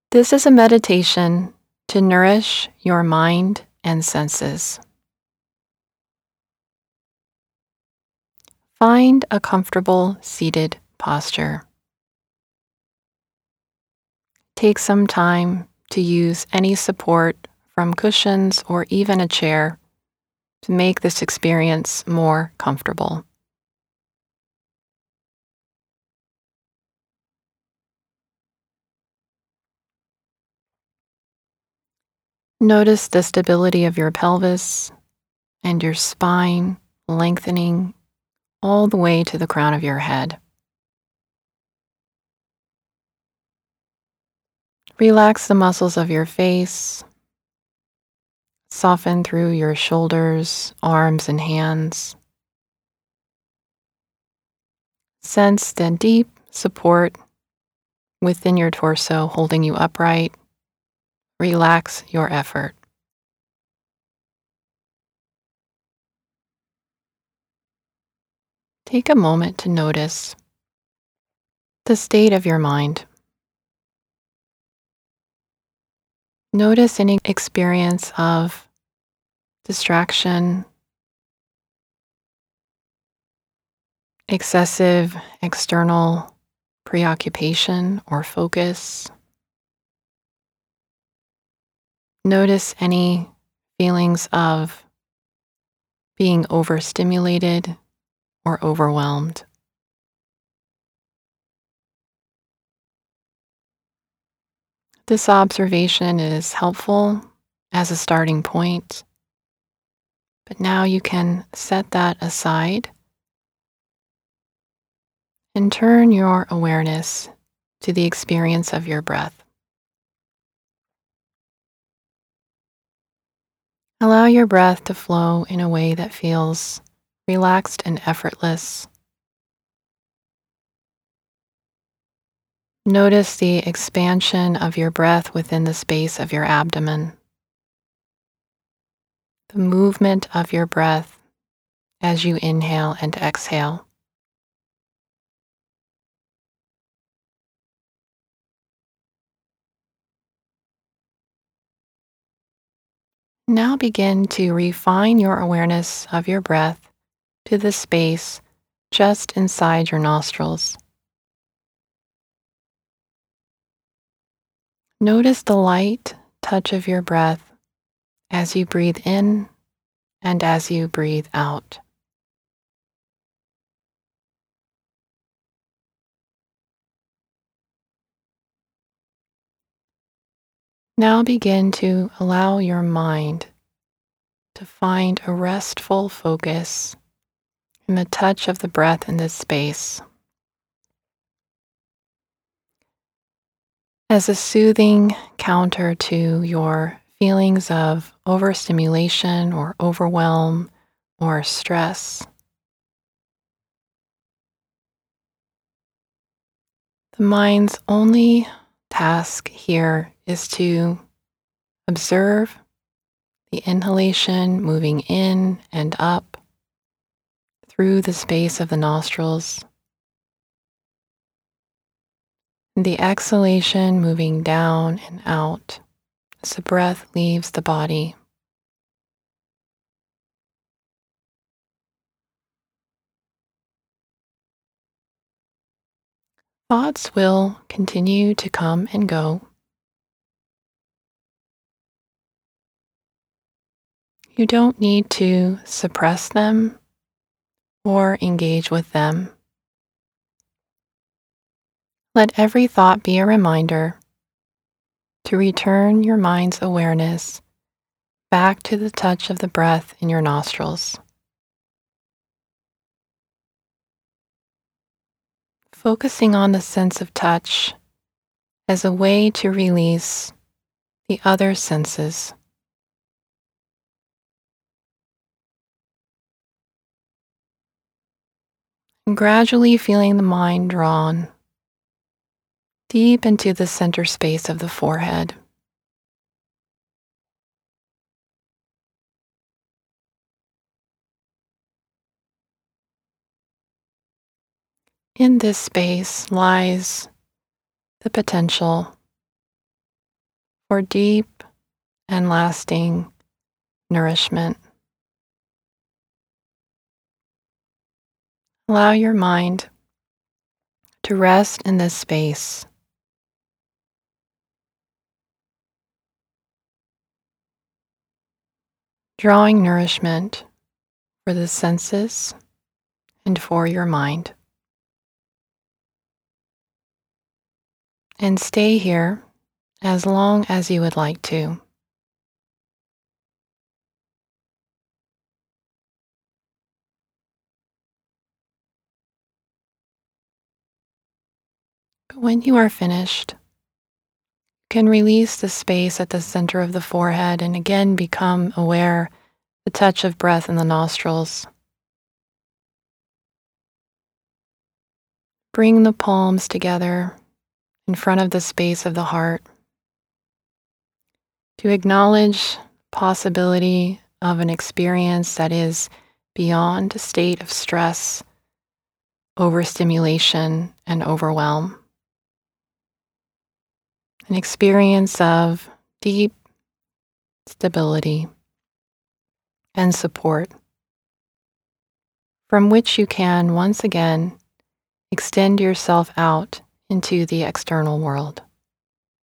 This is a meditation to nourish your mind and senses. Find a comfortable seated posture. Take some time to use any support from cushions or even a chair to make this experience more comfortable. Notice the stability of your pelvis and your spine lengthening all the way to the crown of your head. Relax the muscles of your face. Soften through your shoulders, arms, and hands. Sense the deep support within your torso holding you upright. Relax your effort. Take a moment to notice the state of your mind. Notice any experience of distraction, excessive external preoccupation or focus. Notice any feelings of being overstimulated or overwhelmed. This observation is helpful as a starting point, but now you can set that aside and turn your awareness to the experience of your breath. Allow your breath to flow in a way that feels relaxed and effortless. Notice the expansion of your breath within the space of your abdomen, the movement of your breath as you inhale and exhale. Now begin to refine your awareness of your breath to the space just inside your nostrils. Notice the light touch of your breath as you breathe in and as you breathe out. Now begin to allow your mind to find a restful focus in the touch of the breath in this space. As a soothing counter to your feelings of overstimulation or overwhelm or stress, the mind's only task here is to observe the inhalation moving in and up through the space of the nostrils, and the exhalation moving down and out as the breath leaves the body. Thoughts will continue to come and go. You don't need to suppress them or engage with them. Let every thought be a reminder to return your mind's awareness back to the touch of the breath in your nostrils. Focusing on the sense of touch as a way to release the other senses. And gradually feeling the mind drawn deep into the center space of the forehead. In this space lies the potential for deep and lasting nourishment. Allow your mind to rest in this space, drawing nourishment for the senses and for your mind. And stay here as long as you would like to. But when you are finished, you can release the space at the center of the forehead and again become aware the touch of breath in the nostrils. Bring the palms together in front of the space of the heart to acknowledge possibility of an experience that is beyond a state of stress, overstimulation, and overwhelm. An experience of deep stability and support from which you can once again extend yourself out into the external world.